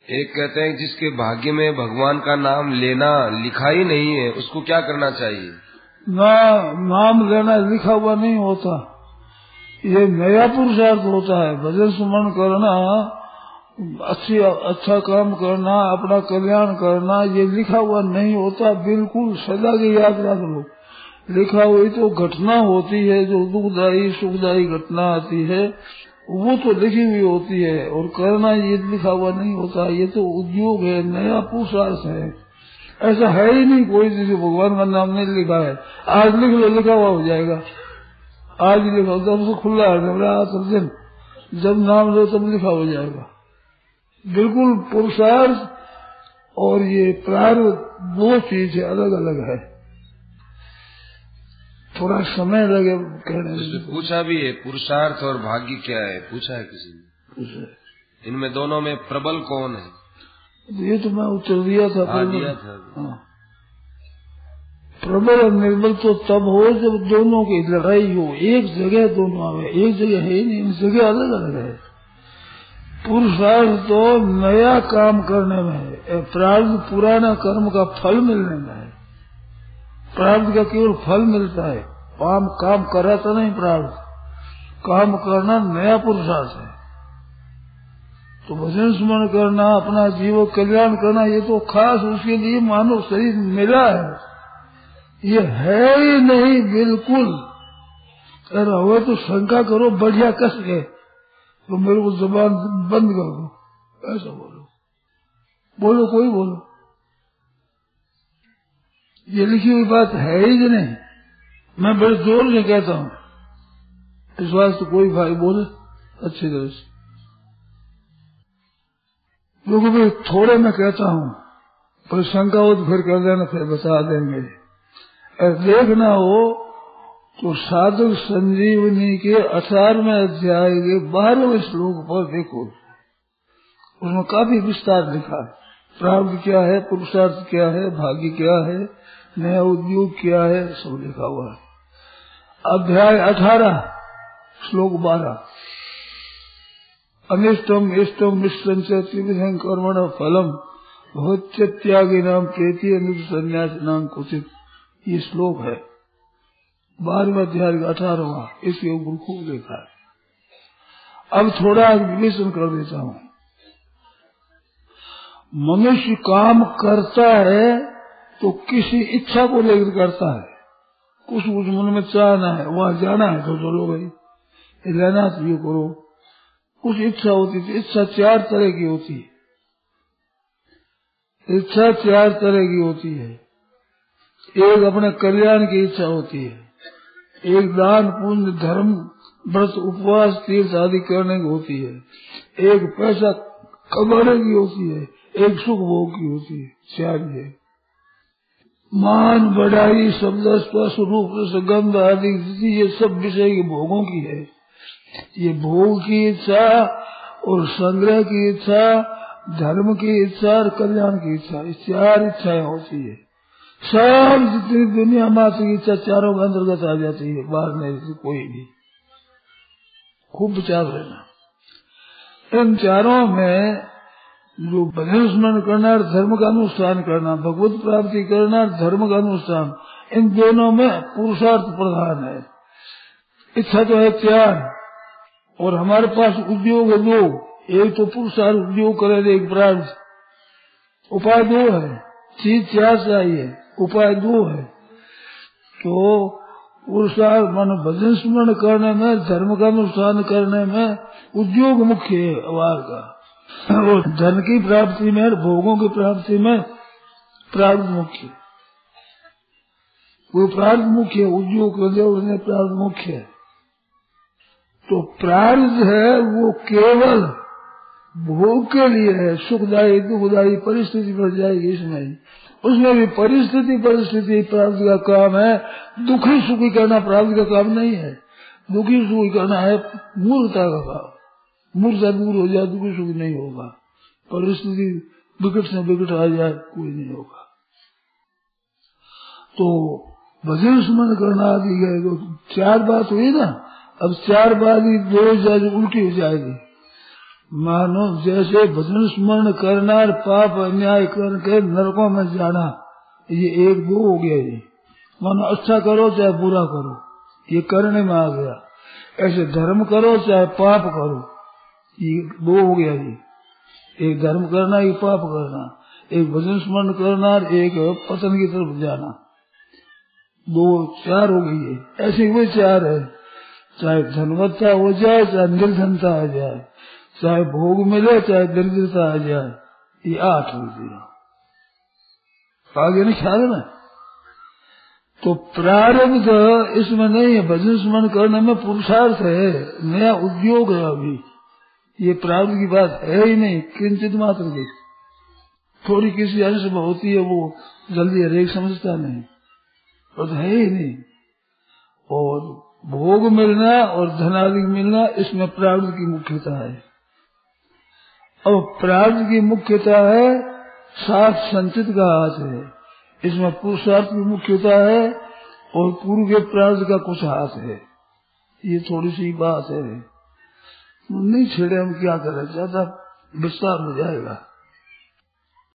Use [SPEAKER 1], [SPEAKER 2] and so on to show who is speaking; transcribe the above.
[SPEAKER 1] एक कहते हैं जिसके भाग्य में भगवान का नाम लेना लिखा ही नहीं है, उसको क्या करना चाहिए?
[SPEAKER 2] नाम लेना लिखा हुआ नहीं होता, ये नया पुरुषार्थ होता है। भजन सुमन करना, अच्छा काम करना, अपना कल्याण करना, ये लिखा हुआ नहीं होता। बिल्कुल सदा की याद रख लो, लिखा हुई तो घटना होती है, जो दुखदायी सुखदायी घटना आती है वो तो लिखी हुई होती है, और करना ये लिखा हुआ नहीं होता। ये तो उद्योग है, नया पुरुषार्थ है। ऐसा है ही नहीं कोई जिसे भगवान का नाम नहीं लिखा है। आज लिख लो, लिखा हुआ हो जाएगा। आज लिखा जब से खुला है, जब नाम लो तब लिखा हो जाएगा। बिल्कुल पुरुषार्थ और ये प्रारब्ध दो चीजें अलग अलग है। थोड़ा समय लगे कहने में।
[SPEAKER 1] पूछा भी है पुरुषार्थ और भाग्य क्या है, पूछा है किसी ने। इनमें दोनों में प्रबल कौन है?
[SPEAKER 2] ये तो मैं उत्तर दिया था।
[SPEAKER 1] हाँ।
[SPEAKER 2] प्रबल और निर्बल तो तब हो जब दोनों की लड़ाई हो। एक जगह दोनों आवे, एक जगह है नहीं, इन जगह अलग अलग है। पुरुषार्थ तो नया काम करने में है, प्रारब्ध पुराना कर्म का फल मिलने में है। प्रारब्ध का केवल फल मिलता है, काम कराता नहीं। प्रारब्ध काम करना नया पुरुषार्थ है। तो भजन स्मरण करना, अपना जीव कल्याण करना, ये तो खास उसके लिए मानव शरीर मिला है। ये है ही नहीं बिल्कुल। अगर हो तो शंका करो बढ़िया कस के, तो मेरे को जुबान बंद कर दो, ऐसा बोलो कोई बोलो। ये लिखी हुई बात है ही नहीं, मैं बड़े जोर से कहता हूँ। इस वास्ते कोई भाई बोले अच्छी तरह से, क्योंकि भाई थोड़े मैं कहता हूँ, पर शंका हो तो फिर कर देना, फिर बता देंगे। अगर देखना हो तो साधक संजीवनी के 18वें अध्याय के 12वें श्लोक पर देखो, उसमें काफी विस्तार लिखा है। प्रारब्ध क्या है, पुरुषार्थ क्या है, भाग्य क्या है, नया उद्योग क्या है, सब लिखा हुआ है। अध्याय 18 श्लोक 12, अनिष्टम इष्टम मिश्रम से त्रिविधं कर्मण फलम भवत्य त्यागी नाम प्रेति अनुज संन्यास नाम कुचित। ये श्लोक है 12वें अध्याय का 18वां, इसके ऊपर खूब देखा है। अब थोड़ा विवेचन कर देता हूँ। मनुष्य काम करता है तो किसी इच्छा को लेकर करता है। कुछ मन में चाहना है, वहां जाना है तो चलो भाई, लेना तो ये करो। कुछ इच्छा होती थी, इच्छा 4 तरह की होती है। इच्छा 4 तरह की होती है। एक अपने कल्याण की इच्छा होती है, एक दान पुण्य धर्म व्रत उपवास तीर्थ आदि करने की होती है, एक पैसा कमाने की होती है, एक सुख भोग की होती है। 4 है। मान बढ़ाई शब्द स्पर्श रूप गंध आदि ये सब विषय के भोगों की है। ये भोग की इच्छा और संग्रह की इच्छा, धर्म की इच्छा और कल्याण की इच्छा, ये 4 इच्छाएं होती है। सब जितनी दुनिया मात्र की इच्छा चारों के अंतर्गत आ जाती है, बाहर नहीं कोई भी। खूब विचार लेना। इन चारों में जो भजन स्मरण करना और धर्म का अनुष्ठान करना, भगवत प्राप्ति करना और धर्म का अनुष्ठान, इन दोनों में पुरुषार्थ प्रधान है। इच्छा तो है 4 और हमारे पास उद्योग है 2। एक तो पुरुषार्थ उद्योग करे, एक प्रार्थ। उपाय 2 है। चीज 4 चाहिए, उपाय 2 है। तो पुरुषार्थ मन भजन स्मरण करने में, धर्म का अनुष्ठान करने में उद्योग मुख्य है वार का, और धन की प्राप्ति में, भोगों की प्राप्ति में प्रारब्ध मुख्य। वो प्रारब्ध मुख्य है, उद्योग प्रारब्ध मुख्य है। तो प्रारब्ध है वो केवल भोग के लिए है, सुखदायी दुखदायी परिस्थिति बढ़ जाएगी इसमें। उसमें भी परिस्थिति प्राप्ति का काम है। दुखी सुखी करना प्राप्ति का काम नहीं है। दुखी सुखी करना है मूर्खता का काम। मूर्खता दूर हो जाए दुखी सुखी नहीं होगा। परिस्थिति विकट से विकट आ जाए कोई नहीं होगा। तो भजन स्मरण करना आदि गए तो 4 बात हुई ना। अब 4 बात ही 2 उल्टी हो जाएगी। मानो जैसे भजन स्मरण करना और पाप अन्याय करके नरकों में जाना, ये एक दो हो गया। ये मानो अच्छा करो चाहे बुरा करो, ये करने में आ गया। ऐसे धर्म करो चाहे पाप करो, ये दो हो गया। ये एक धर्म करना, एक पाप करना, एक भजन स्मरण करना और एक पतन की तरफ जाना, दो चार हो गई है। ऐसे वो चार है, चाहे धनवत्ता हो जाए चाहे निर्धनता आ जाए, चाहे भोग मिले चाहे दरिद्रता आ जाए, ये 8 हो गई। आगे नहीं ख्याल है ना। तो प्रारब्ध इसमें नहीं है, भजन स्मरण करने में पुरुषार्थ है, नया उद्योग है। अभी ये प्रारब्ध की बात है ही नहीं, किंचित मात्र की। थोड़ी किसी अंश में होती है, वो जल्दी हरेक समझता नहीं, और है ही नहीं। और भोग मिलना और धनादि मिलना, इसमें प्रारब्ध की मुख्यता है। अब प्रारब्ध की मुख्यता है, साथ संचित का हाथ है, इसमें पुरुषार्थ की मुख्यता है और पूर्व के प्रारब्ध का कुछ हाथ है। ये थोड़ी सी बात है, नहीं छेड़े हम क्या करें, ज्यादा विस्तार हो जाएगा।